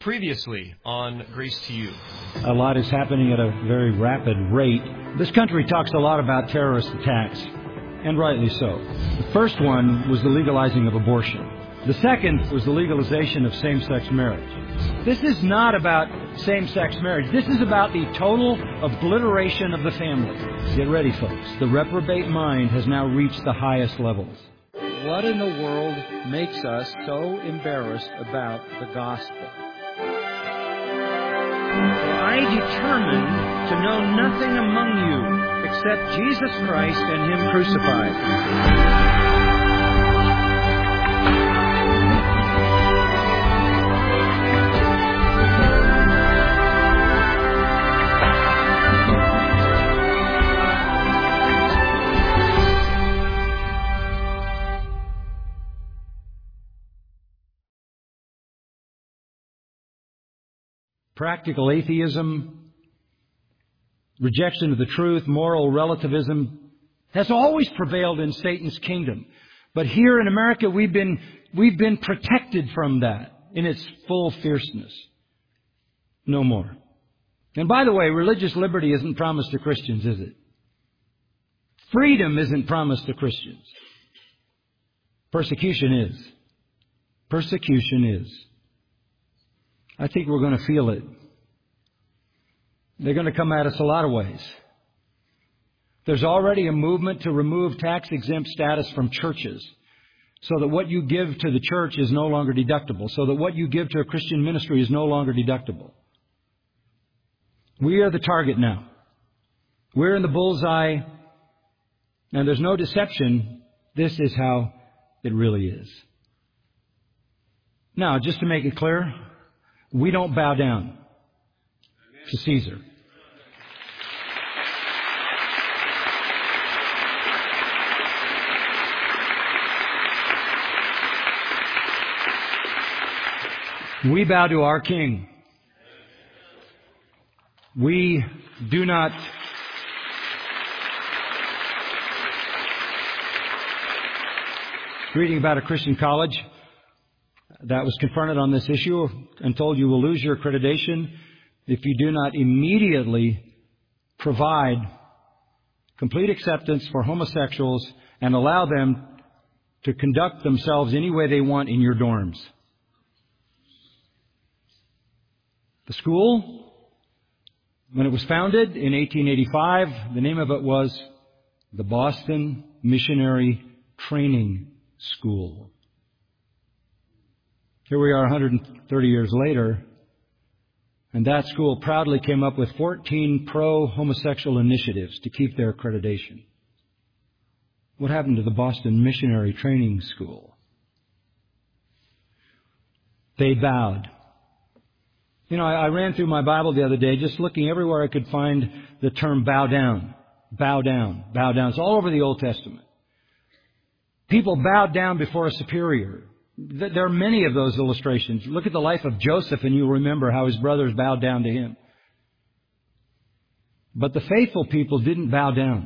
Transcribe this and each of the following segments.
Previously on Grace to You. A lot is happening at a very rapid rate. This country talks a lot about terrorist attacks, and rightly so. The first one was the legalizing of abortion. The second was the legalization of same-sex marriage. This is not about same-sex marriage. This is about the total obliteration of the family. Get ready, folks. The reprobate mind has now reached the highest levels. What in the world makes us so embarrassed about the gospel? I determined to know nothing among you except Jesus Christ and Him crucified. Practical atheism, rejection of the truth, moral relativism has always prevailed in Satan's kingdom. But here in America, we've been protected from that in its full fierceness. No more. And by the way, religious liberty isn't promised to Christians, is it? Freedom isn't promised to Christians. Persecution is. Persecution is. I think we're going to feel it. They're going to come at us a lot of ways. There's already a movement to remove tax-exempt status from churches so that what you give to the church is no longer deductible, so that what you give to a Christian ministry is no longer deductible. We are the target now. We're in the bullseye, and there's no deception. This is how it really is. Now, just to make it clear, we don't bow down to Caesar. We bow to our King. We do not reading about a Christian college that was confronted on this issue and told you will lose your accreditation if you do not immediately provide complete acceptance for homosexuals and allow them to conduct themselves any way they want in your dorms. The school, when it was founded in 1885, the name of it was the Boston Missionary Training School. Here we are 130 years later, and that school proudly came up with 14 pro-homosexual initiatives to keep their accreditation. What happened to the Boston Missionary Training School? They bowed. You know, I ran through my Bible the other day just looking everywhere I could find the term bow down, bow down, bow down. It's all over the Old Testament. People bowed down before a superior. There are many of those illustrations. Look at the life of Joseph and you'll remember how his brothers bowed down to him. But the faithful people didn't bow down.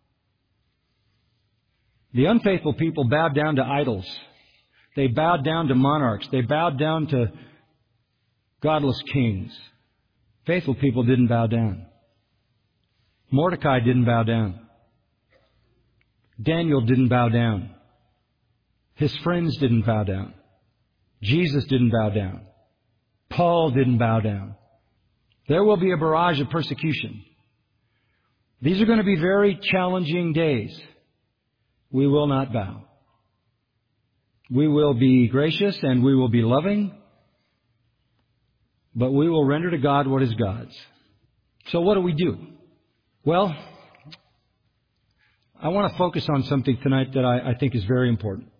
The unfaithful people bowed down to idols. They bowed down to monarchs. They bowed down to godless kings. Faithful people didn't bow down. Mordecai didn't bow down. Daniel didn't bow down. His friends didn't bow down. Jesus didn't bow down. Paul didn't bow down. There will be a barrage of persecution. These are going to be very challenging days. We will not bow. We will be gracious and we will be loving, but we will render to God what is God's. So what do we do? Well, I want to focus on something tonight that I think is very important.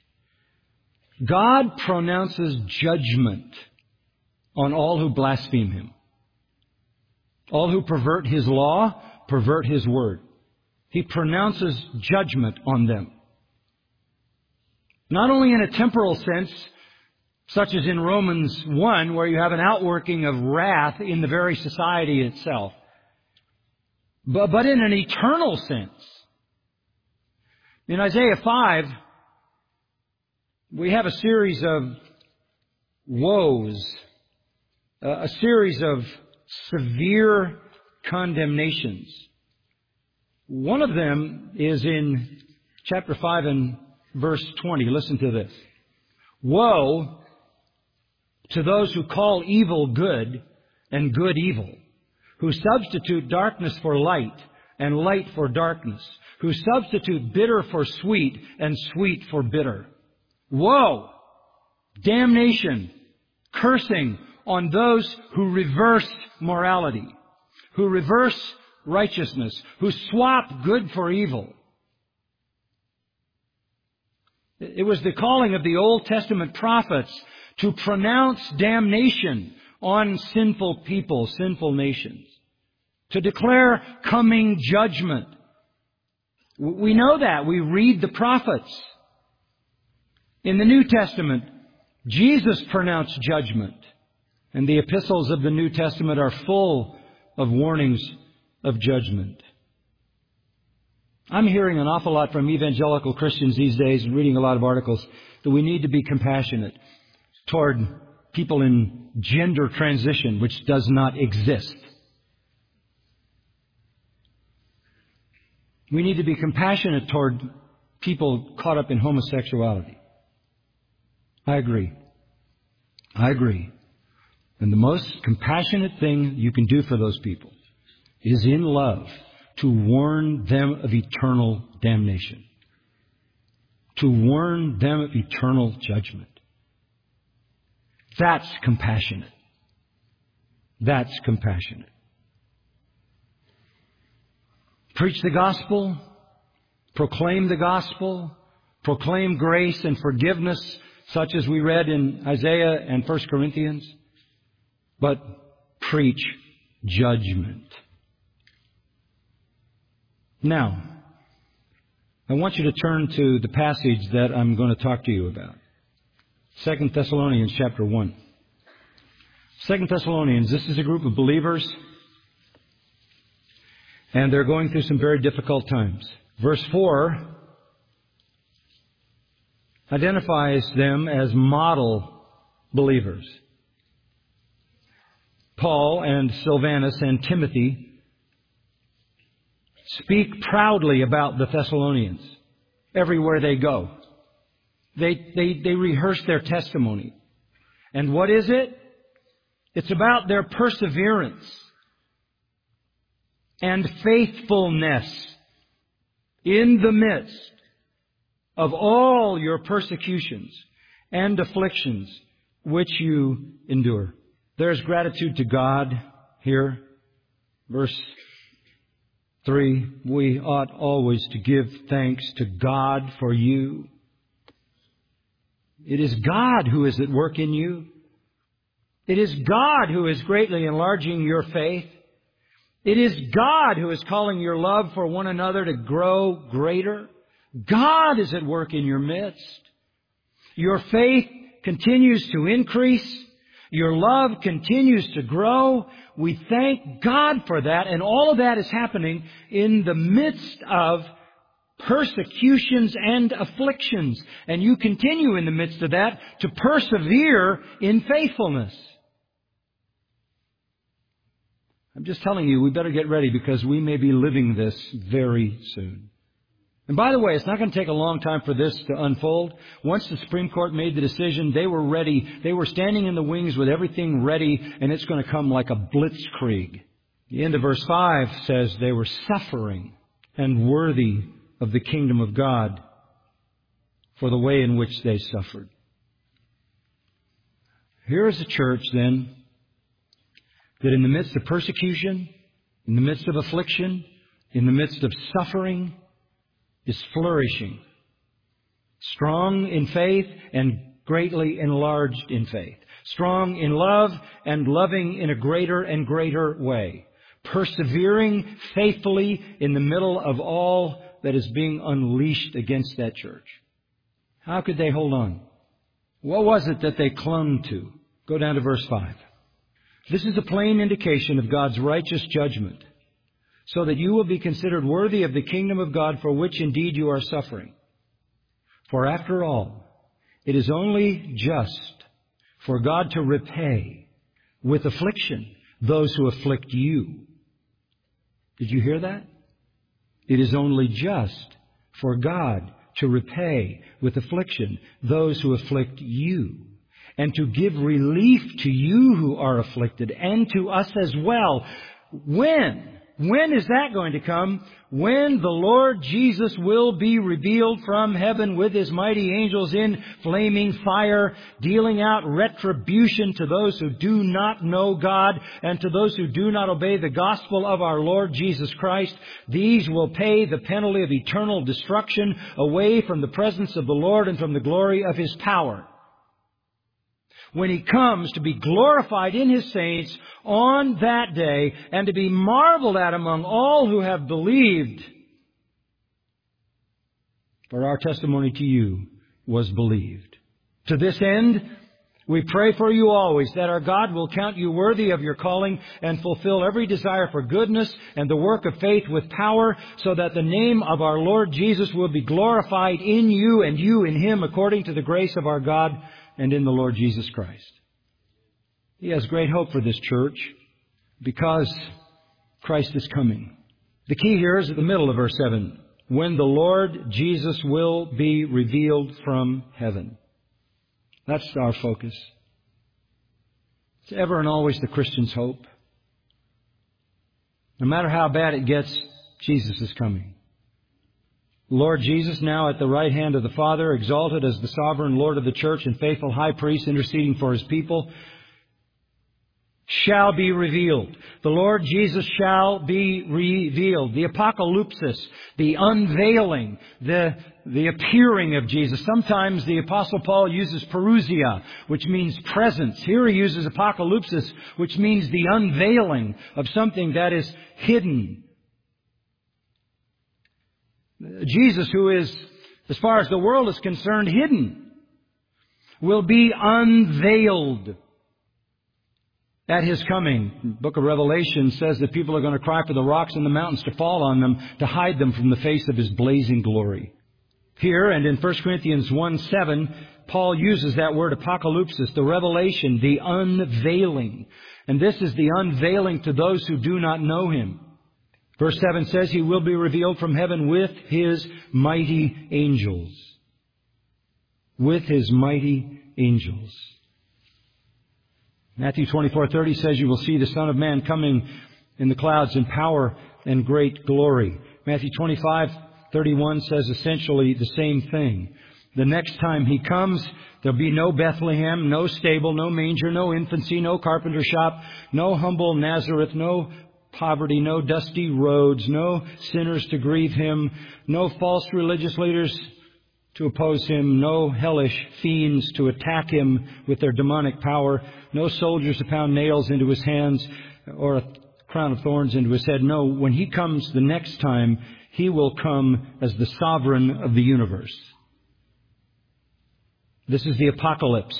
God pronounces judgment on all who blaspheme Him. All who pervert His law, pervert His word. He pronounces judgment on them. Not only in a temporal sense, such as in Romans 1, where you have an outworking of wrath in the very society itself, but in an eternal sense. In Isaiah 5, we have a series of woes a series of severe condemnations. One of them is in chapter 5 and verse 20. Listen to this. Woe to those who call evil good and good evil, who substitute darkness for light and light for darkness, who substitute bitter for sweet and sweet for bitter. Woe! Damnation! Cursing on those who reverse morality, who reverse righteousness, who swap good for evil. It was the calling of the Old Testament prophets to pronounce damnation on sinful people, sinful nations, to declare coming judgment. We know that. We read the prophets. In the New Testament, Jesus pronounced judgment, and the epistles of the New Testament are full of warnings of judgment. I'm hearing an awful lot from evangelical Christians these days and reading a lot of articles that we need to be compassionate toward people in gender transition, which does not exist. We need to be compassionate toward people caught up in homosexuality. I agree. And the most compassionate thing you can do for those people is in love to warn them of eternal damnation, to warn them of eternal judgment. That's compassionate. That's compassionate. Preach the gospel, proclaim the gospel, proclaim grace and forgiveness, such as we read in Isaiah and 1 Corinthians, but preach judgment. Now, I want you to turn to the passage that I'm going to talk to you about. 2 Thessalonians chapter 1. 2 Thessalonians, this is a group of believers, and they're going through some very difficult times. Verse 4 identifies them as model believers. Paul and Silvanus and Timothy speak proudly about the Thessalonians everywhere they go. They rehearse their testimony. And what is it? It's about their perseverance and faithfulness in the midst of all your persecutions and afflictions which you endure. There's gratitude to God here. Verse 3, we ought always to give thanks to God for you. It is God who is at work in you. It is God who is greatly enlarging your faith. It is God who is calling your love for one another to grow greater. God is at work in your midst. Your faith continues to increase. Your love continues to grow. We thank God for that. And all of that is happening in the midst of persecutions and afflictions. And you continue in the midst of that to persevere in faithfulness. I'm just telling you, we better get ready because we may be living this very soon. And by the way, it's not going to take a long time for this to unfold. Once the Supreme Court made the decision, they were ready. They were standing in the wings with everything ready, and it's going to come like a blitzkrieg. The end of verse 5 says they were suffering and worthy of the kingdom of God for the way in which they suffered. Here is a church, then, that in the midst of persecution, in the midst of affliction, in the midst of suffering, is flourishing, strong in faith and greatly enlarged in faith, strong in love and loving in a greater and greater way, persevering faithfully in the middle of all that is being unleashed against that church. How could they hold on? What was it that they clung to? Go down to verse 5. This is a plain indication of God's righteous judgment, so that you will be considered worthy of the kingdom of God for which indeed you are suffering. For after all, it is only just for God to repay with affliction those who afflict you. Did you hear that? It is only just for God to repay with affliction those who afflict you, and to give relief to you who are afflicted, and to us as well. When? When is that going to come? When the Lord Jesus will be revealed from heaven with His mighty angels in flaming fire, dealing out retribution to those who do not know God and to those who do not obey the gospel of our Lord Jesus Christ. These will pay the penalty of eternal destruction away from the presence of the Lord and from the glory of His power. When He comes to be glorified in His saints on that day and to be marveled at among all who have believed. For our testimony to you was believed. To this end, we pray for you always that our God will count you worthy of your calling and fulfill every desire for goodness and the work of faith with power, so that the name of our Lord Jesus will be glorified in you and you in Him, according to the grace of our God and in the Lord Jesus Christ. He has great hope for this church because Christ is coming. The key here is at the middle of verse 7. When the Lord Jesus will be revealed from heaven. That's our focus. It's ever and always the Christian's hope. No matter how bad it gets, Jesus is coming. Lord Jesus, now at the right hand of the Father, exalted as the sovereign Lord of the church and faithful high priest interceding for His people, shall be revealed. The Lord Jesus shall be revealed. The apocalypsis, the unveiling, the appearing of Jesus. Sometimes the Apostle Paul uses parousia, which means presence. Here he uses apocalypsis, which means the unveiling of something that is hidden. Jesus, who is, as far as the world is concerned, hidden, will be unveiled at His coming. The book of Revelation says that people are going to cry for the rocks and the mountains to fall on them, to hide them from the face of His blazing glory. Here and in 1 Corinthians 1:7, Paul uses that word apocalypsis, the revelation, the unveiling. And this is the unveiling to those who do not know Him. Verse 7 says He will be revealed from heaven with His mighty angels. With His mighty angels. Matthew 24:30 says you will see the Son of Man coming in the clouds in power and great glory. Matthew 25:31 says essentially the same thing. The next time He comes, there'll be no Bethlehem, no stable, no manger, no infancy, no carpenter shop, no humble Nazareth, no poverty, no dusty roads, no sinners to grieve Him, no false religious leaders to oppose Him, no hellish fiends to attack Him with their demonic power, no soldiers to pound nails into His hands or a crown of thorns into His head. No, when He comes the next time, He will come as the sovereign of the universe. This is the apocalypse.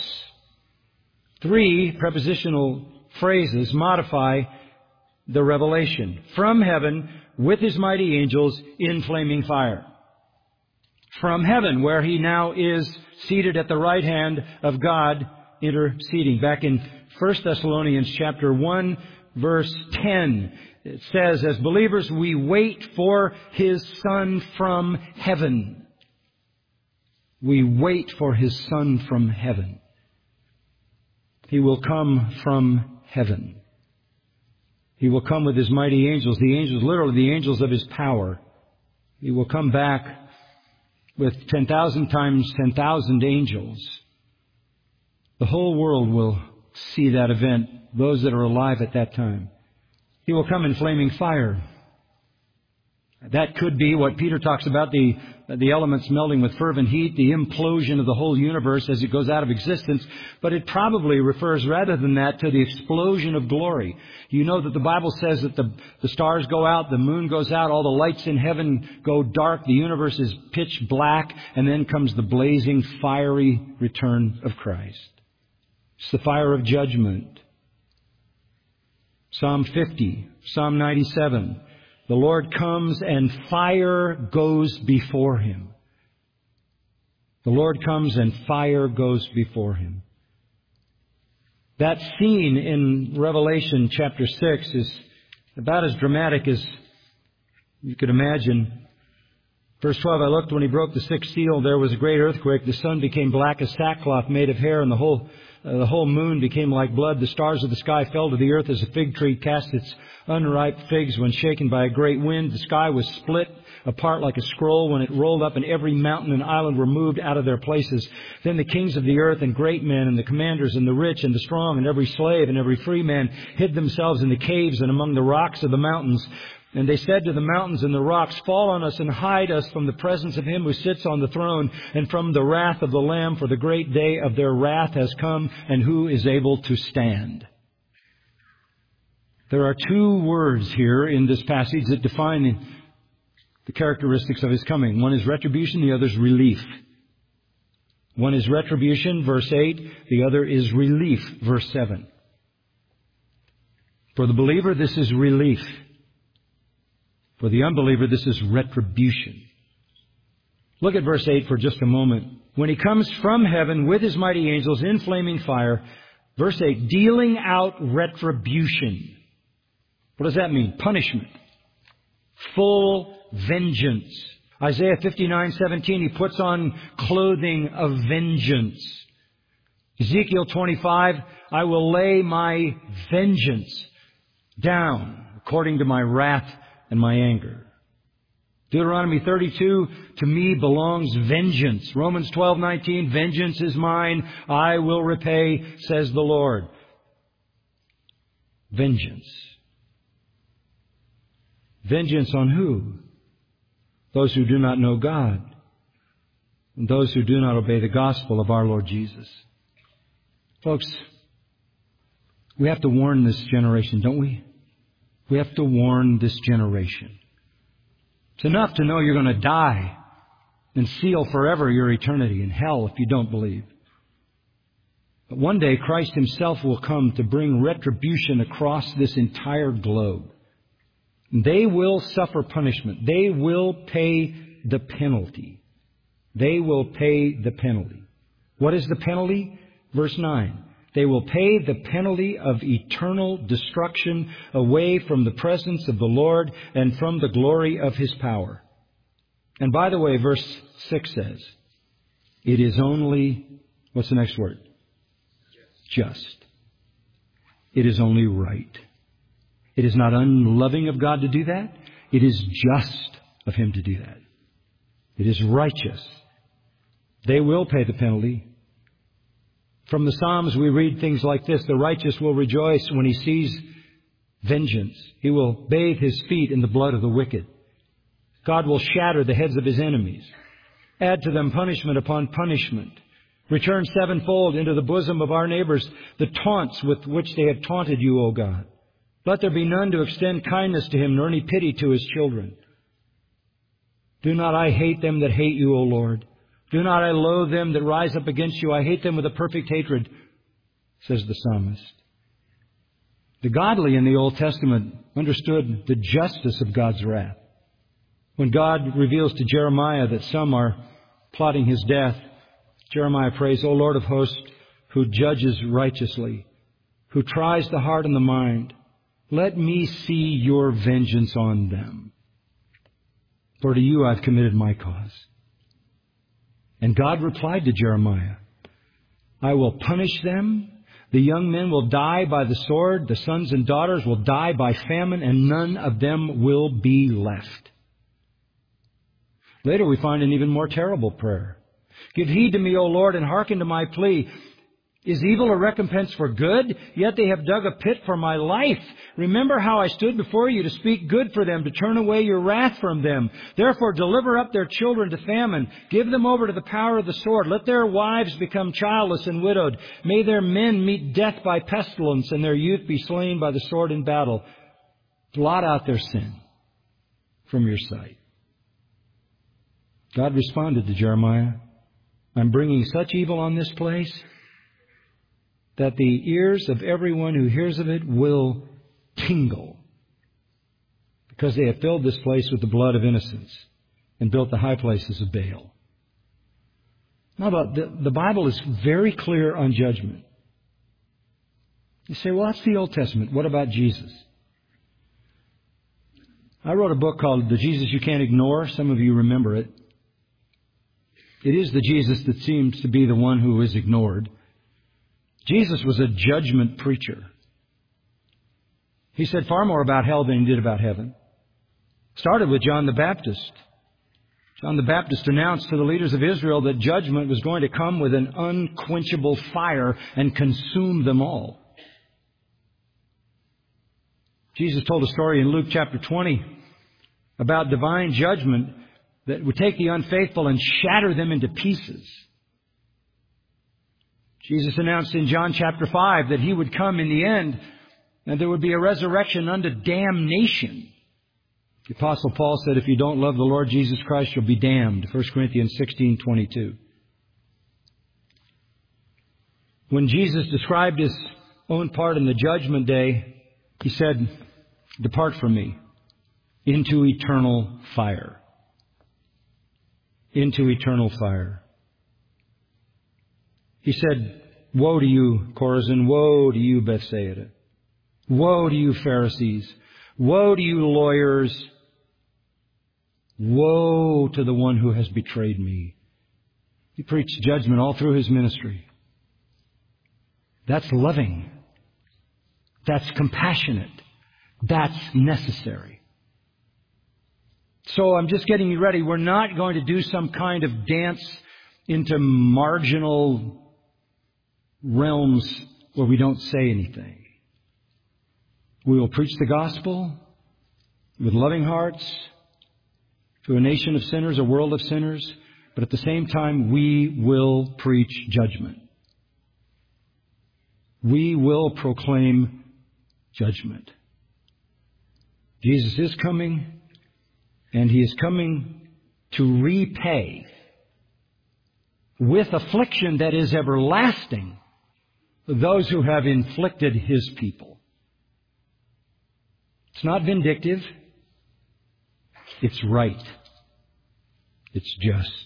3 prepositional phrases modify the revelation. From heaven, with His mighty angels in flaming fire. From heaven, where He now is seated at the right hand of God, interceding. Back in 1 Thessalonians chapter 1, verse 10, it says, as believers, we wait for His Son from heaven. We wait for His Son from heaven. He will come from heaven. He will come with His mighty angels, the angels, literally the angels of His power. He will come back with 10,000 times 10,000 angels. The whole world will see that event, those that are alive at that time. He will come in flaming fire. That could be what Peter talks about, the elements melting with fervent heat, the implosion of the whole universe as it goes out of existence. But it probably refers, rather than that, to the explosion of glory. You know that the Bible says that the stars go out, the moon goes out, all the lights in heaven go dark, the universe is pitch black, and then comes the blazing, fiery return of Christ. It's the fire of judgment. Psalm 50, Psalm 97. The Lord comes and fire goes before Him. The Lord comes and fire goes before Him. That scene in Revelation chapter 6 is about as dramatic as you could imagine. Verse 12, I looked when he broke the sixth seal. There was a great earthquake. The sun became black as sackcloth made of hair, and the whole moon became like blood. The stars of the sky fell to the earth as a fig tree casts its unripe figs when shaken by a great wind. The sky was split apart like a scroll when it rolled up, and every mountain and island were moved out of their places. Then the kings of the earth and great men and the commanders and the rich and the strong and every slave and every free man hid themselves in the caves and among the rocks of the mountains. And they said to the mountains and the rocks, fall on us and hide us from the presence of Him who sits on the throne and from the wrath of the Lamb, for the great day of their wrath has come, and who is able to stand? There are two words here in this passage that define the characteristics of His coming. One is retribution, the other is relief. One is retribution, verse 8. The other is relief, verse 7. For the believer, this is relief. For the unbeliever, this is retribution. Look at verse 8 for just a moment. When He comes from heaven with His mighty angels in flaming fire, verse 8, dealing out retribution. What does that mean? Punishment. Full vengeance. Isaiah 59:17, He puts on clothing of vengeance. Ezekiel 25, I will lay my vengeance down according to my wrath and my anger. Deuteronomy 32, to me belongs vengeance. Romans 12:19, vengeance is mine, I will repay, says the Lord. Vengeance. Vengeance on who? Those who do not know God, and those who do not obey the gospel of our Lord Jesus. Folks, we have to warn this generation, don't we? We have to warn this generation. It's enough to know you're going to die and seal forever your eternity in hell if you don't believe. But one day Christ Himself will come to bring retribution across this entire globe. They will suffer punishment. They will pay the penalty. They will pay the penalty. What is the penalty? Verse 9. They will pay the penalty of eternal destruction away from the presence of the Lord and from the glory of His power. And by the way, verse 6 says, it is only, what's the next word? Just. It is only right. It is not unloving of God to do that. It is just of Him to do that. It is righteous. They will pay the penalty. From the Psalms we read things like this. The righteous will rejoice when he sees vengeance. He will bathe his feet in the blood of the wicked. God will shatter the heads of His enemies. Add to them punishment upon punishment. Return sevenfold into the bosom of our neighbors the taunts with which they have taunted you, O God. Let there be none to extend kindness to him, nor any pity to his children. Do not I hate them that hate you, O Lord. Do not I loathe them that rise up against you. I hate them with a perfect hatred, says the psalmist. The godly in the Old Testament understood the justice of God's wrath. When God reveals to Jeremiah that some are plotting his death, Jeremiah prays, O Lord of hosts, who judges righteously, who tries the heart and the mind, let me see your vengeance on them. For to you I've committed my cause. And God replied to Jeremiah, I will punish them. The young men will die by the sword. The sons and daughters will die by famine, and none of them will be left. Later we find an even more terrible prayer. Give heed to me, O Lord, and hearken to my plea. Is evil a recompense for good? Yet they have dug a pit for my life. Remember how I stood before you to speak good for them, to turn away your wrath from them. Therefore deliver up their children to famine. Give them over to the power of the sword. Let their wives become childless and widowed. May their men meet death by pestilence, and their youth be slain by the sword in battle. Blot out their sin from your sight. God responded to Jeremiah, I'm bringing such evil on this place that the ears of everyone who hears of it will tingle, because they have filled this place with the blood of innocents and built the high places of Baal. Now, the Bible is very clear on judgment. You say, well, that's the Old Testament. What about Jesus? I wrote a book called The Jesus You Can't Ignore. Some of you remember it. It is the Jesus that seems to be the one who is ignored. Jesus was a judgment preacher. He said far more about hell than he did about heaven. Started with John the Baptist. John the Baptist announced to the leaders of Israel that judgment was going to come with an unquenchable fire and consume them all. Jesus told a story in Luke chapter 20 about divine judgment that would take the unfaithful and shatter them into pieces. Jesus announced in John chapter 5 that He would come in the end and there would be a resurrection unto damnation. The Apostle Paul said, if you don't love the Lord Jesus Christ, you'll be damned. 1 Corinthians 16:22. When Jesus described His own part in the judgment day, He said, depart from me into eternal fire. Into eternal fire. He said, woe to you, Chorazin, woe to you, Bethsaida. Woe to you, Pharisees. Woe to you, lawyers. Woe to the one who has betrayed me. He preached judgment all through His ministry. That's loving. That's compassionate. That's necessary. So I'm just getting you ready. We're not going to do some kind of dance into marginal realms where we don't say anything. We will preach the gospel with loving hearts to a nation of sinners, a world of sinners, but at the same time we will preach judgment. We will proclaim judgment. Jesus is coming, and He is coming to repay with affliction that is everlasting those who have inflicted His people. It's not vindictive. It's right. It's just.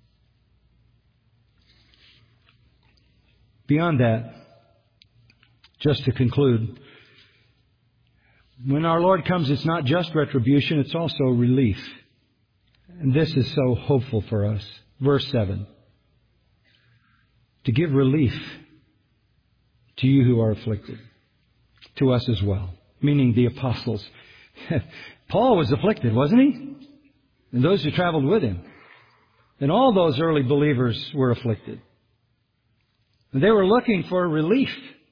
Beyond that, just to conclude, when our Lord comes, it's not just retribution, it's also relief. And this is so hopeful for us. Verse 7. To give relief to you who are afflicted. To us as well. Meaning the apostles. Paul was afflicted, wasn't he? And those who traveled with him. And all those early believers were afflicted. And they were looking for relief.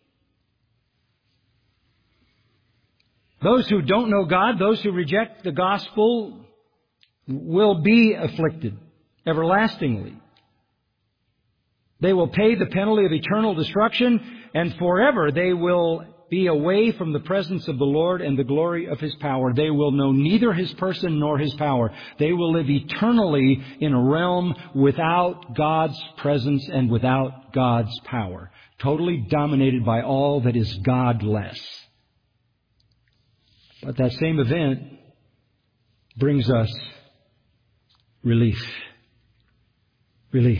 Those who don't know God, those who reject the gospel, will be afflicted everlastingly. They will pay the penalty of eternal destruction, and forever they will be away from the presence of the Lord and the glory of His power. They will know neither His person nor His power. They will live eternally in a realm without God's presence and without God's power. Totally dominated by all that is godless. But that same event brings us relief. Relief.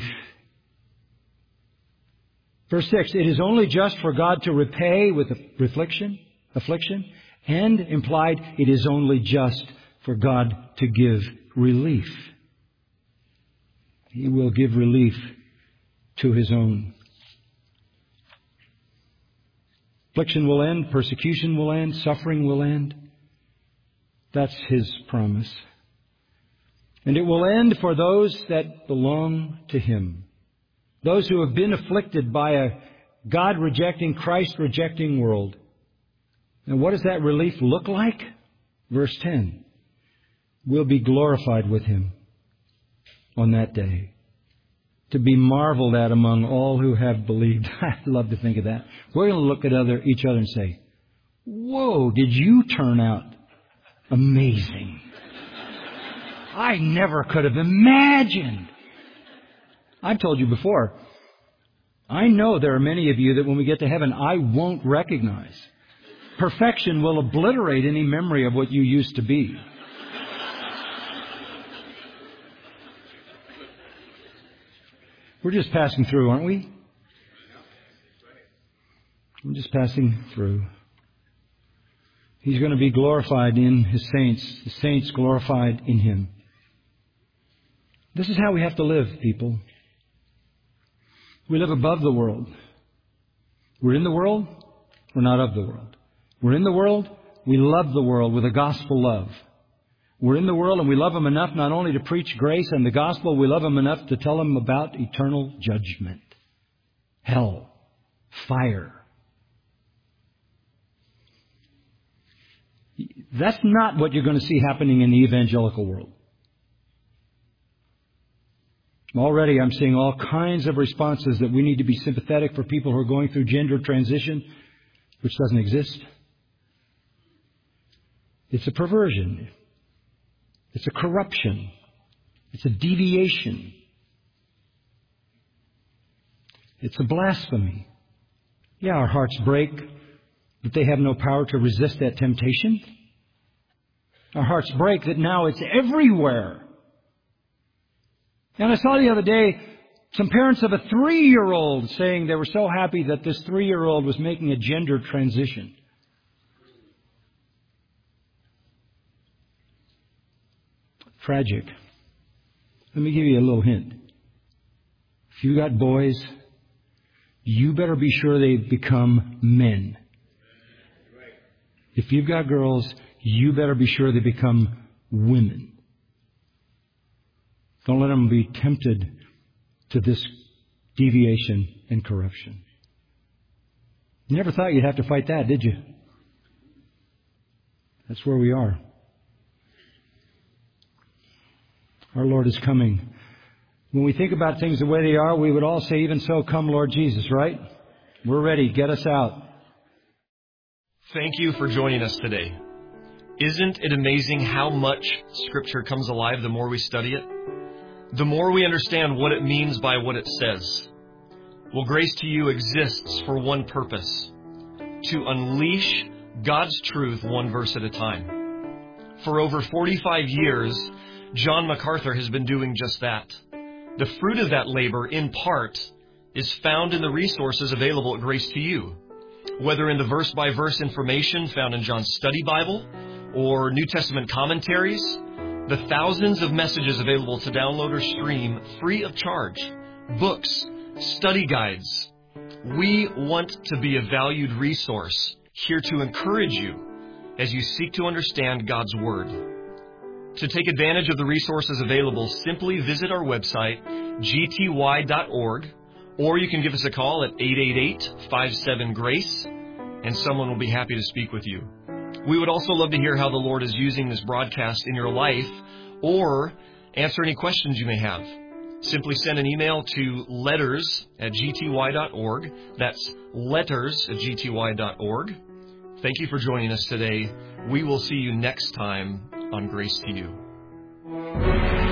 Verse 6, it is only just for God to repay with affliction, and implied it is only just for God to give relief. He will give relief to His own. Affliction will end, persecution will end, suffering will end. That's His promise. And it will end for those that belong to Him. Those who have been afflicted by a God-rejecting, Christ-rejecting world. And what does that relief look like? Verse 10. We'll be glorified with Him on that day. To be marveled at among all who have believed. I love to think of that. We're going to look at each other and say, whoa, did you turn out amazing. I never could have imagined. I've told you before, I know there are many of you that when we get to heaven, I won't recognize. Perfection will obliterate any memory of what you used to be. We're just passing through, aren't we? I'm just passing through. He's going to be glorified in His saints, the saints glorified in Him. This is how we have to live, people. We live above the world. We're in the world, we're not of the world. We're in the world, we love the world with a gospel love. We're in the world and we love them enough not only to preach grace and the gospel, we love them enough to tell them about eternal judgment, hell, fire. That's not what you're going to see happening in the evangelical world. Already I'm seeing all kinds of responses that we need to be sympathetic for people who are going through gender transition, which doesn't exist. It's a perversion. It's a corruption. It's a deviation. It's a blasphemy. Yeah, our hearts break, but they have no power to resist that temptation. Our hearts break that now it's everywhere. And I saw the other day some parents of a 3-year-old saying they were so happy that this 3-year-old was making a gender transition. Tragic. Let me give you a little hint. If you got boys, you better be sure they become men. If you've got girls, you better be sure they become women. Don't let them be tempted to this deviation and corruption. You never thought you'd have to fight that, did you? That's where we are. Our Lord is coming. When we think about things the way they are, we would all say, even so, come Lord Jesus, right? We're ready. Get us out. Thank you for joining us today. Isn't it amazing how much Scripture comes alive the more we study it? The more we understand what it means by what it says. Well, Grace to You exists for one purpose: to unleash God's truth one verse at a time. For over 45 years, John MacArthur has been doing just that. The fruit of that labor, in part, is found in the resources available at Grace to You. Whether in the verse-by-verse information found in John's study Bible or New Testament commentaries, the thousands of messages available to download or stream free of charge, books, study guides. We want to be a valued resource here to encourage you as you seek to understand God's Word. To take advantage of the resources available, simply visit our website, gty.org, or you can give us a call at 888-57-GRACE, and someone will be happy to speak with you. We would also love to hear how the Lord is using this broadcast in your life, or answer any questions you may have. Simply send an email to letters@gty.org. That's letters@gty.org. Thank you for joining us today. We will see you next time on Grace to You.